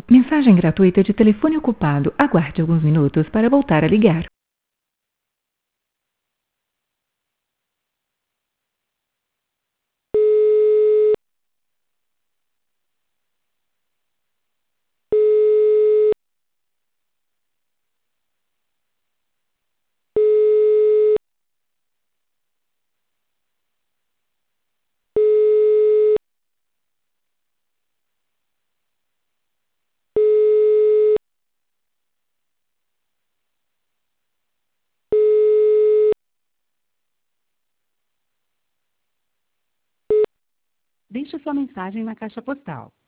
Mensagem gratuita de telefone ocupado. Aguarde alguns minutos para voltar a ligar. Deixe sua mensagem na caixa postal.